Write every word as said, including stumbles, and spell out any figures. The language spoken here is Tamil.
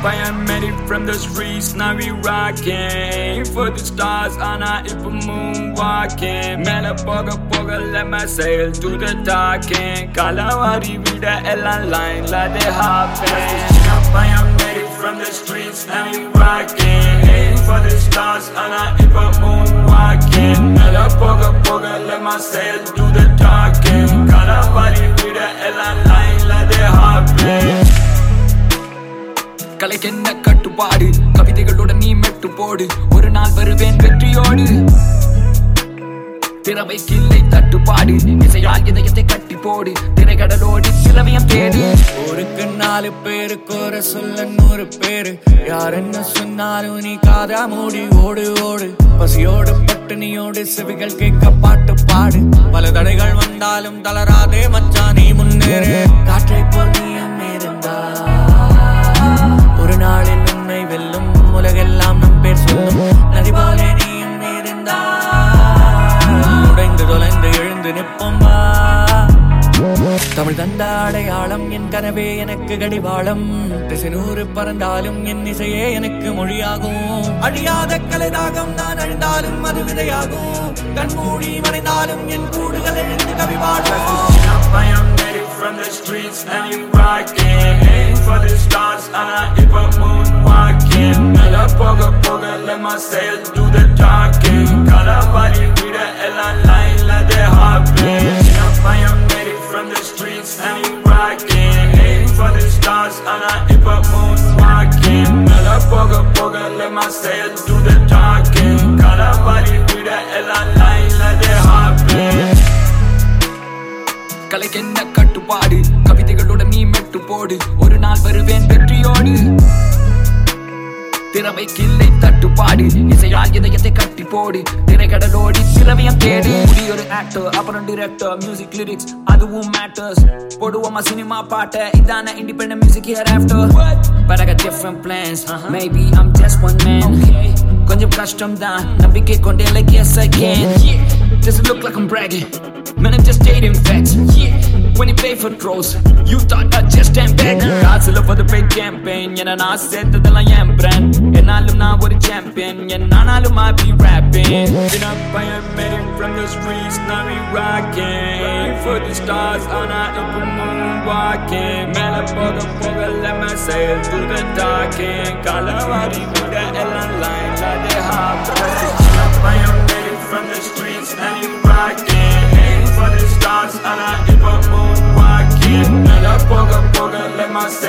I am made it from the streets, now we rockin'. For the stars, ஆனா இப்ப moonwalking. மேல போக போக let my sail to the darking. காலவாரி விட எல்லாம் lineல they hopping. I am made it from the streets, now we rockin'. For the stars, ஆனா இப்ப moonwalking. மேல போக போக let my sail to the darking. காலவாரி விட எல்லாம் lineல they hopping. கலைக்கென்ன கட்டுப்பாடு, கவிதைகளுடன் நீ மெட்டு போடு. ஒரு நாள் வருவேன் வெற்றியோடு. திறமைக்கில்லை தட்டுப்பாடு, இசையால் இதயத்தை கட்டி போடு. திரைக்கடலோடி சிலவையம் தேடு. ஊருக்கு நாலு பேரு கோர சொல்ல நூறு பேரு. யார் என்ன சொன்னாலும் நீ காதா மூடி ஓடு ஓடு. பசியோடு பட்டினியோடு செவிகள் கேட்க பாட்டு பாடு. பல தடைகள் வந்தாலும் தளராதே மச்சான் நீ முன்னேறு. காற்றை போல் நீயும் இருந்தா ஒரு நாளில் உன்னை வெல்லும். உலகெல்லாம் நம் பேர் சொல்லும். நதி போல நீயும் இருந்தா உடைந்து தொலைந்து எழுந்து நிற்போம் வா. தமிழ் தந்த அடையாளம் என் கனவே எனக்கு கடிவாளம். திசை நூறு பறந்தாலும் என் இசையே எனக்கு மொழியாகும். அழியாத கலைதாகம் நான் அழிந்தாலும் அது விதையாகும். கண்மூடி மறைந்தாலும் என் கூடுகள் எழுந்து கவிவாடும். From the streets, now you rockin'. Aim for the stars, ஆனா இப்ப moonwalking. மேல போக போக let my sail do the talking. காலவாரி விட எல்லாம் lineல they hopping. I am made it from the streets, now you rockin'. Aim for the stars, ஆனா இப்ப moonwalking. மேல போக போக let my sail do the talking. காலவாரி விட எல்லாம் lineல they hopping. கலைக்கென்ன கட்டுப்பாடு, கவிதைகளுடன் நீ மெட்டு போடு. ஒரு நாள் வருவேன் வெற்றியோடு. திறமைக்கில்லை தட்டுப்பாடு, இசையால் இதயத்தை கட்டி போடு. திரைக்கடலோடி சிலவையம் தேடு. ஒரு ஆக்டர் அப்புறம் டிரெக்டர், மியூசிக் லிரிக்ஸ் அதுவும் மேட்டர்ஸ். போடுவோமா சினிமா பாட்ட, இதான independent music hereafter. But I got different plans, uh-huh. Maybe I'm just one man. Okay. கொஞ்சம் கஷ்டம் தான், நம்பிக்கை கொண்டே like yes I can. Yeah. Doesn't look like I'm bragging, man I'm just stating facts. Yeah. When you play for trolls, you thought I just stand back. காசுல for the big campaign, என்ன நான் சேர்த்ததெல்லாம் என் brand. என்னாலும் நான் ஒரு champion, என்னாலும் I be rapping. Been up I am made it from the streets, now we rockin'. For the stars, ஆனா இப்ப moonwalking. மேல போக போக let my sail to the darking. காலவாரி விட எல்லாம் lineல they hopping. I am made it from the streets, now you rockin'. For the stars, ஆனா இப்ப moonwalking. மேல போக போக let my